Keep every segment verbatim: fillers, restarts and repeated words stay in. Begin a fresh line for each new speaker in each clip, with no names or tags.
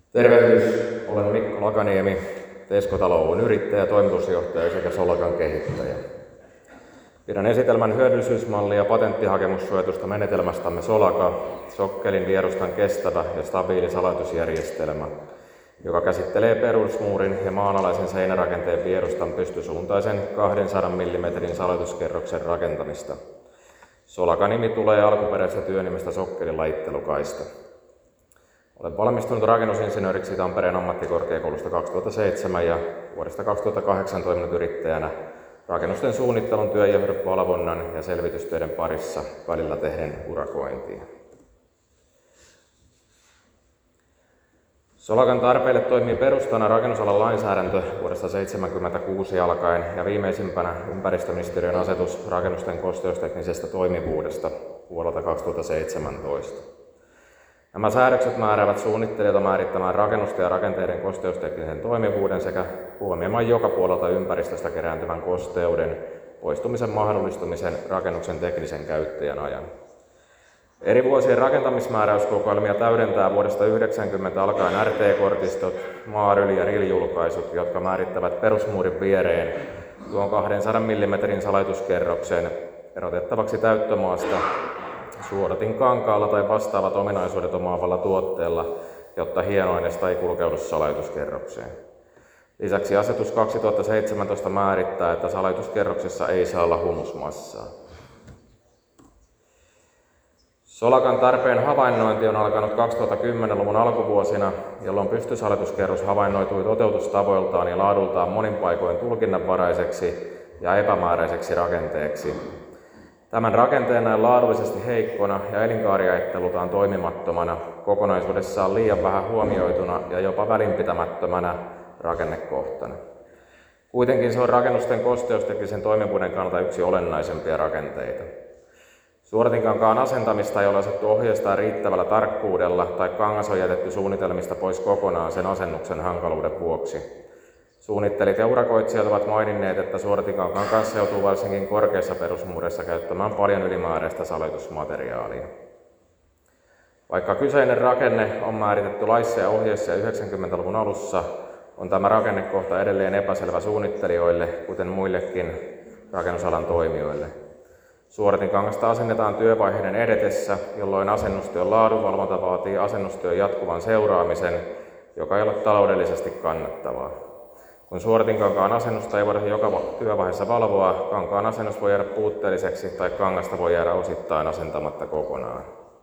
Tervehdys, olen Mikko Lakaniemi, Tesko-Talo Oyn yrittäjä, toimitusjohtaja sekä Solakan kehittäjä. Pidän esitelmän hyödyllisyysmallia patenttihakemussuojatusta menetelmästämme Solaka, sokkelin vierustan kestävä ja stabiili salatusjärjestelmä, joka käsittelee perusmuurin ja maanalaisen seinärakenteen vierustan pystysuuntaisen kahdensadan millimetrin salatuskerroksen rakentamista. Solaka-nimi tulee alkuperäisestä työnimestä sokkelin lajittelukaista. Olen valmistunut rakennusinsinööriksi Tampereen ammattikorkeakoulusta kaksituhattaseitsemän ja vuodesta kaksituhattakahdeksan toiminut yrittäjänä rakennusten suunnittelun, työnjohdon, valvonnan ja selvitystöiden parissa välillä tehden urakointia. Solakan tarpeille toimii perustana rakennusalan lainsäädäntö vuodesta seitsemänkymmentäkuusi alkaen ja viimeisimpänä ympäristöministeriön asetus rakennusten kosteusteknisestä toimivuudesta vuodelta kaksituhattaseitsemäntoista. Nämä säädökset määräävät suunnittelijoita määrittämään rakennusten ja rakenteiden kosteusteknisen toimivuuden sekä huomioimaan joka puolelta ympäristöstä kerääntyvän kosteuden poistumisen mahdollistumisen rakennuksen teknisen käyttäjän ajan. Eri vuosien rakentamismääräyskokoelmia täydentää vuodesta yhdeksänkymmentä alkaen R T-kortistot, MARYL ja R I L-julkaisut, jotka määrittävät perusmuurin viereen tuon kahdensadan millimetrin salatuskerroksen erotettavaksi täyttömaasta suodatin kankaalla tai vastaavat ominaisuudet omaavalla tuotteella, jotta hienoaineesta ei kulkeudu salatuskerrokseen. Lisäksi asetus kaksituhattaseitsemäntoista määrittää, että salatuskerroksessa ei saa olla humusmassaa. Solakan tarpeen havainnointi on alkanut kaksituhattakymmenluvun alkuvuosina, jolloin pystysalatuskerros havainnoitui toteutustavoiltaan ja laadultaan monin paikoin tulkinnanvaraiseksi ja epämääräiseksi rakenteeksi. Tämän rakenteen näin laadullisesti heikkona ja elinkaariajattelultaan toimimattomana, kokonaisuudessaan liian vähän huomioituna ja jopa välinpitämättömänä rakennekohtana. Kuitenkin se on rakennusten kosteusteknisen toimivuuden kannalta yksi olennaisempia rakenteita. Suodatinkankaan asentamista ei ole osattu ohjeistaa riittävällä tarkkuudella tai kangas on jätetty suunnitelmista pois kokonaan sen asennuksen hankaluuden vuoksi. Suunnittelijat ja urakoitsijat ovat maininneet, että suodatinkankaan kanssa joutuu varsinkin korkeissa perusmuureissa käyttämään paljon ylimääräistä salatusmateriaalia. Vaikka kyseinen rakenne on määritetty laissa ja ohjeissa yhdeksänkymmentäluvun alussa, on tämä rakennekohta edelleen epäselvä suunnittelijoille, kuten muillekin rakennusalan toimijoille. Suodatinkangasta asennetaan työvaiheiden edetessä, jolloin asennustyön laadunvalvonta vaatii asennustyön jatkuvan seuraamisen, joka ei ole taloudellisesti kannattavaa. Kun suodatinkankaan asennusta ei voida joka työvaiheessa valvoa, kankaan asennus voi jäädä puutteelliseksi tai kangasta voi jäädä osittain asentamatta kokonaan.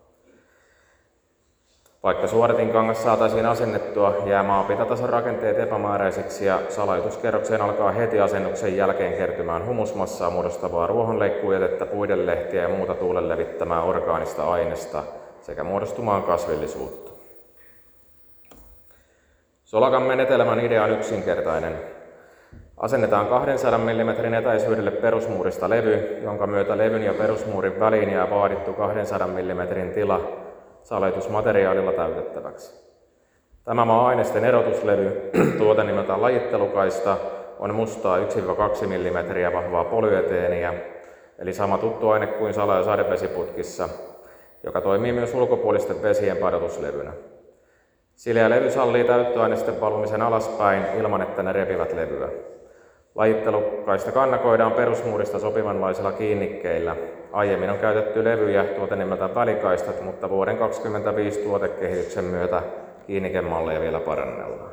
Vaikka suodatinkangas saataisiin asennettua, jää maapintatason rakenteet epämääräisiksi ja salatuskerrokseen alkaa heti asennuksen jälkeen kertymään humusmassaa muodostavaa ruohonleikkujätettä, puidenlehtiä ja muuta tuulen levittämää orgaanista aineesta sekä muodostumaan kasvillisuutta. Solakan menetelmän idea on yksinkertainen. Asennetaan kahdensadan millimetrin etäisyydelle perusmuurista levy, jonka myötä levyn ja perusmuurin väliin jää vaadittu kahdensadan millimetrin tila salatusmateriaalilla täytettäväksi. Tämä maa-ainesten erotuslevy, tuote nimeltään lajittelukaista, on mustaa yksi kaksi millimetriä vahvaa polyeteeniä, eli sama tuttu aine kuin sala- ja sadevesiputkissa, joka toimii myös ulkopuolisten vesien padotuslevynä. Sileä levy sallii täyttöaineisten valumisen alaspäin ilman, että ne repivät levyä. Lajittelukaista kannakoidaan perusmuurista sopivanlaisilla kiinnikkeillä. Aiemmin on käytetty levyjä tuote nimeltä välikaistat, mutta vuoden kaksikymmentäviisi tuotekehityksen myötä kiinnikemalleja vielä parannellaan.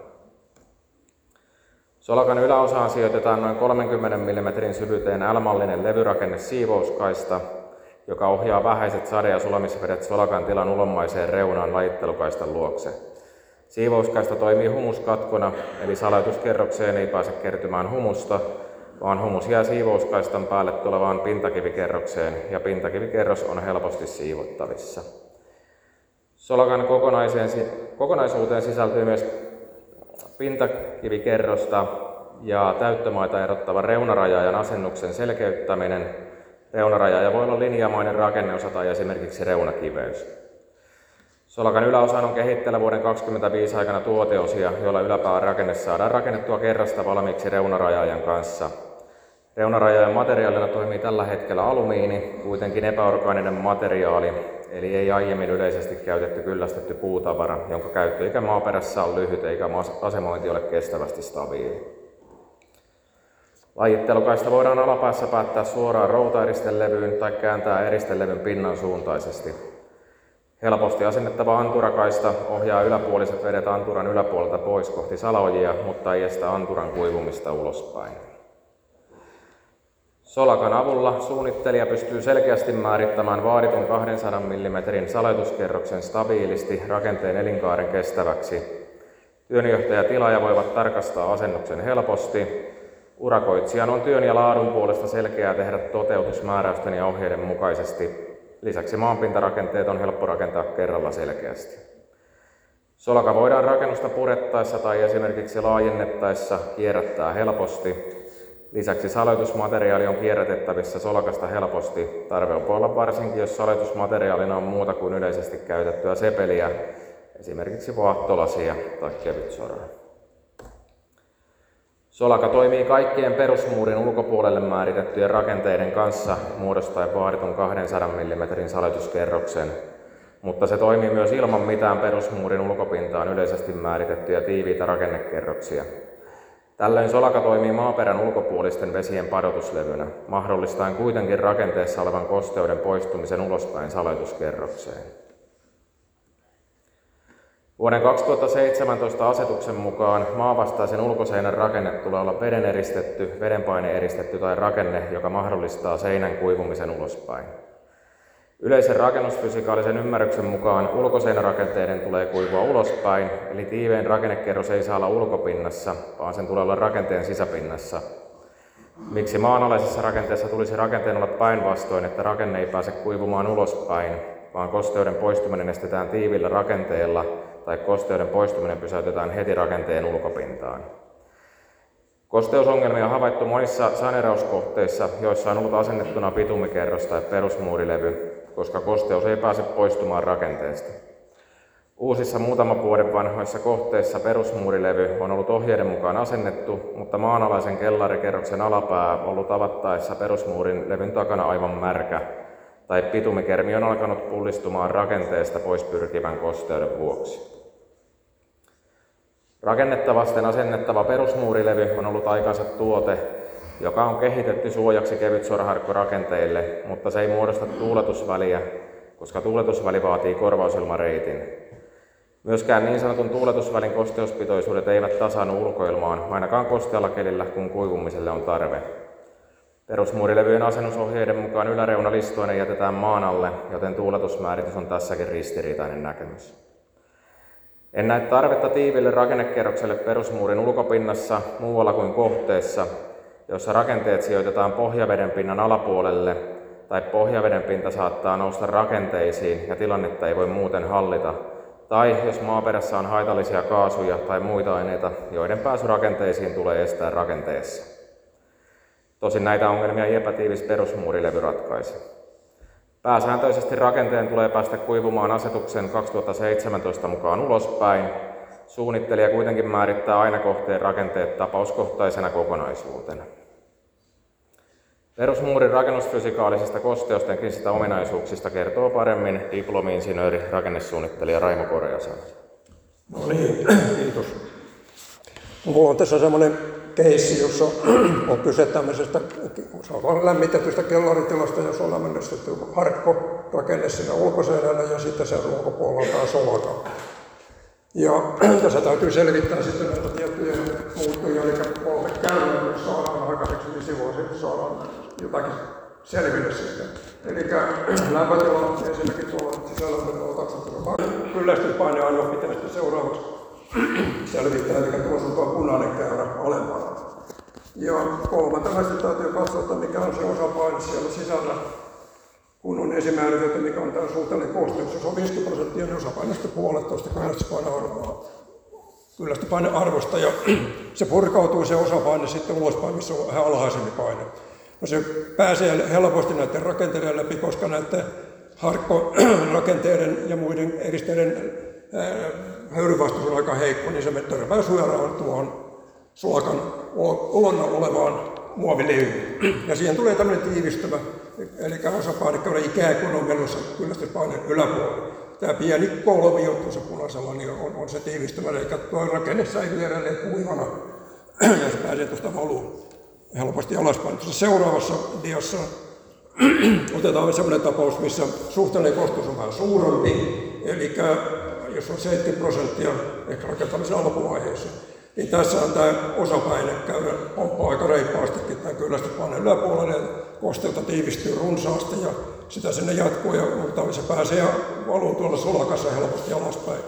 Solakan yläosaan sijoitetaan noin kolmenkymmenen millimetrin syvyyteen L-mallinen levyrakenne siivouskaista, joka ohjaa vähäiset sade- ja sulamisvedet Solakan tilan ulommaiseen reunaan lajittelukaistan luokse. Siivouskaista toimii humuskatkona, eli salatuskerrokseen ei pääse kertymään humusta, vaan humus jää siivouskaistan päälle tulevaan pintakivikerrokseen ja pintakivikerros on helposti siivottavissa. Solakan kokonaisuuteen sisältyy myös pintakivikerrosta ja täyttömaita erottava reunarajaajan asennuksen selkeyttäminen. Reunarajaaja voi olla linjamainen rakenneosa tai esimerkiksi reunakiveys. Solakan yläosaan on kehitteillä vuoden kaksikymmentäviisi aikana tuoteosia, joilla yläpään rakenne saadaan rakennettua kerrasta valmiiksi reunarajaajan kanssa. Reunarajojen materiaalina toimii tällä hetkellä alumiini, kuitenkin epäorgaaninen materiaali, eli ei aiemmin yleisesti käytetty kyllästetty puutavara, jonka käyttöikä maaperässä on lyhyt eikä asemointi ole kestävästi stabiili. Lajittelukaista voidaan alapäässä päättää suoraan routaeristelevyyn tai kääntää eristelevyn pinnan suuntaisesti. Helposti asennettava anturakaista ohjaa yläpuoliset vedet anturan yläpuolelta pois kohti salaojia, mutta ei estä anturan kuivumista ulospäin. Solakan avulla suunnittelija pystyy selkeästi määrittämään vaaditun kahdensadan millimetrin saletuskerroksen stabiilisti rakenteen elinkaaren kestäväksi. Työnjohtaja ja tilaaja voivat tarkastaa asennuksen helposti. Urakoitsijan on työn ja laadun puolesta selkeää tehdä toteutus määräysten ja ohjeiden mukaisesti. Lisäksi maanpintarakenteet on helppo rakentaa kerralla selkeästi. Solaka voidaan rakennusta purettaessa tai esimerkiksi laajennettaessa kierrättää helposti. Lisäksi saletusmateriaali on kierrätettävissä solakasta helposti. Tarve on olla varsinkin, jos saletusmateriaalina on muuta kuin yleisesti käytettyä sepeliä, esimerkiksi vaahtolasia tai kevytsoraa. Solaka toimii kaikkien perusmuurin ulkopuolelle määritettyjen rakenteiden kanssa muodostaen vaaditun kahdensadan millimetrin saletuskerroksen, mutta se toimii myös ilman mitään perusmuurin ulkopintaan yleisesti määritettyjä tiiviitä rakennekerroksia. Tällöin solaka toimii maaperän ulkopuolisten vesien padotuslevynä, mahdollistaen kuitenkin rakenteessa olevan kosteuden poistumisen ulospäin saletuskerrokseen. Vuoden kaksituhattaseitsemäntoista asetuksen mukaan maavastaisen ulkoseinän rakenne tulee olla vedeneristetty, vedenpaineeristetty tai rakenne, joka mahdollistaa seinän kuivumisen ulospäin. Yleisen rakennusfysikaalisen ymmärryksen mukaan ulkoseinärakenteiden tulee kuivua ulospäin, eli tiivein rakennekerros ei saa olla ulkopinnassa, vaan sen tulee olla rakenteen sisäpinnassa. Miksi maanalaisessa rakenteessa tulisi rakenteen olla päinvastoin, että rakenne ei pääse kuivumaan ulospäin, vaan kosteuden poistuminen estetään tiivillä rakenteella tai kosteuden poistuminen pysäytetään heti rakenteen ulkopintaan. Kosteusongelmia on havaittu monissa saneerauskohteissa, joissa on ollut asennettuna bitumikerros tai perusmuurilevy, koska kosteus ei pääse poistumaan rakenteesta. Uusissa muutaman vuoden vanhoissa kohteissa perusmuurilevy on ollut ohjeiden mukaan asennettu, mutta maanalaisen kellarikerroksen alapää on ollut avattaessa perusmuurin levyn takana aivan märkä, tai bitumikermi on alkanut pullistumaan rakenteesta pois pyrkivän kosteuden vuoksi. Rakennetta vasten asennettava perusmuurilevy on ollut aikansa tuote, joka on kehitetty suojaksi kevytsoraharkkorakenteille, mutta se ei muodosta tuuletusväliä, koska tuuletusväli vaatii korvausilmareitin. Myöskään niin sanotun tuuletusvälin kosteuspitoisuudet eivät tasaannu ulkoilmaan, ainakaan kostealla kelillä, kun kuivumiselle on tarve. Perusmuurilevyjen asennusohjeiden mukaan yläreuna listoinen jätetään maan alle, joten tuuletusmääritys on tässäkin ristiriitainen näkemys. En näe tarvetta tiiville rakennekerrokselle perusmuurin ulkopinnassa muualla kuin kohteessa, jossa rakenteet sijoitetaan pohjaveden pinnan alapuolelle tai pohjaveden pinta saattaa nousta rakenteisiin ja tilannetta ei voi muuten hallita, tai jos maaperässä on haitallisia kaasuja tai muita aineita, joiden pääsy rakenteisiin tulee estää rakenteessa. Tosin näitä ongelmia ei epätiivis perusmuurilevy ratkaise. Pääsääntöisesti rakenteen tulee päästä kuivumaan asetuksen kaksituhattaseitsemäntoista mukaan ulospäin. Suunnittelija kuitenkin määrittää aina kohteen rakenteet tapauskohtaisena kokonaisuutena. Perusmuurin rakennusfysikaalisista kosteusteknisistä ominaisuuksista kertoo paremmin diplomi-insinööri rakennesuunnittelija Raimo Korjasaari.
No niin, kiitos. Mulla on tässä semmoinen keissi, jossa on kyse tämmöisestä lämmitetystä kellaritilasta, jos on lämmitetty harkkorakenne siinä ulkoseinällä ja sitten sen ulkopuolella on solaka. Ja tässä täytyy selvittää sitten näitä tiettyjä muuttuja, eli kolme käyrää, jos saadaan aikaiseksi, niin silloin saadaan jotakin selville sitten. Eli lämpötila ensinnäkin tuolla sisälämpötila kaksituhatta. Kyllästyspaine aina pitää sitten seuraavaksi selvittää, eli tuossa on tuo punainen käyrä alempana. Ja kolmantena sitten täytyy katsoa, että mikä on se osapaine siellä sisällä, kun on esimääritelty, mikä on tämä suhteellinen kosteus. Jos on viisikymmentä prosenttia, niin osapainosta puolettoista kyllästöpainearvosta, ja se purkautuu se osapaine sitten ulospäin, missä on vähän alhaisempi paine. No se pääsee helposti näiden rakenteiden läpi, koska näiden harkkorakenteiden ja muiden eristeiden höyryvastus on aika heikko, niin se törmää suoraan tuohon sulakan ulonna olevaan muovilevy. Ja siihen tulee tämmöinen tiivistymä, eli osapainekkauden ikään kuin on menossa kyllästyspaineen yläpuolella. Tämä pieni kolmio tuossa punaisella niin on, on se tiivistymä, eli tuo rakenne säilyy edelleen kuivana, ja se pääsee tuosta valuun helposti alaspäin. Tuossa seuraavassa diassa otetaan sellainen tapaus, missä suhteellinen kosteus on vähän suurempi, eli jos on seitsemänkymmentä prosenttia ehkä rakentamisen alkuvaiheessa, niin tässä on tämä osapaine käydä pomppaa aika reippaastikin tämän kyllästyspaineen yläpuolelle, ja kosteutta tiivistyy runsaasti ja sitä sinne jatkuu ja se pääsee ja valuu tuolla solakassa helposti alaspäin.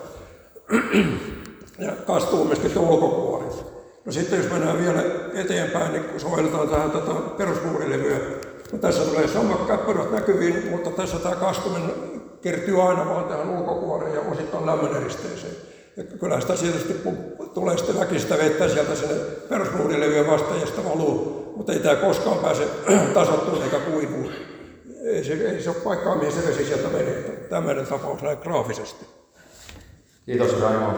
Ja kastuu myöskin tuo ulkokuori. No sitten jos mennään vielä eteenpäin, niin sovelletaan tähän tätä perusmuurilevyä. No tässä tulee samat käppärät näkyviin, mutta tässä tämä kastuminen kertyy aina vaan tähän ulkokuoreen ja osittain lämmöneristeeseen. Ja kyllä sitä tietysti tulee sitten väkistä vettä sieltä sinne perusmuurilevyä vastaan ja sitä valuu, mutta ei tämä koskaan pääse tasoittumaan eikä kuivuun. Ei se, ei se ole paikkaa, mihin se vesi sieltä menee. Tämmöinen tapaus näin graafisesti.
Kiitos Raimo.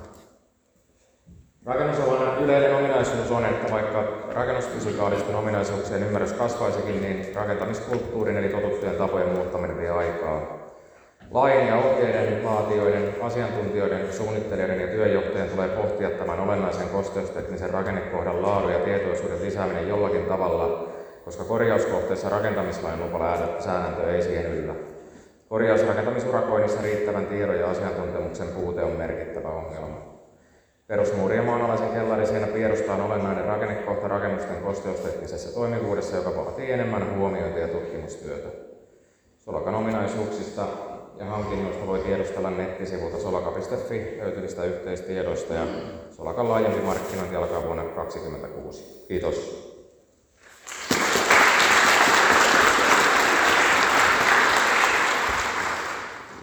Rakennusalan yleinen ominaisuus on, että vaikka rakennusfysikaalisten ominaisuuksien ymmärrys kasvaisikin, niin rakentamiskulttuurin eli totuttujen tapojen muuttaminen vie aikaa. Lain ja ohjeiden, laatijoiden, asiantuntijoiden, suunnittelijoiden ja työnjohtajien tulee pohtia tämän olennaisen kosteusteknisen rakennekohdan laadun ja tietoisuuden lisääminen jollakin tavalla, koska korjauskohteessa rakentamislain lupasäännöntö ei siihen yllä. Korjausrakentamisurakoinnissa riittävän tiedon ja asiantuntemuksen puute on merkittävä ongelma. Perusmuurien maanalaisen kellariseinä piedostaan olennainen rakennekohta rakennusten kosteusteknisessä toimivuudessa, joka vaatii enemmän huomiointia ja tutkimustyötä. Solakan ominaisuuksista ja hankinnoista voi tiedostella nettisivulta solaka piste fi löytyvistä yhteistiedoista ja Solakan laajempi markkinointi alkaa vuonna kaksituhattakaksikymmentäkuusi. Kiitos.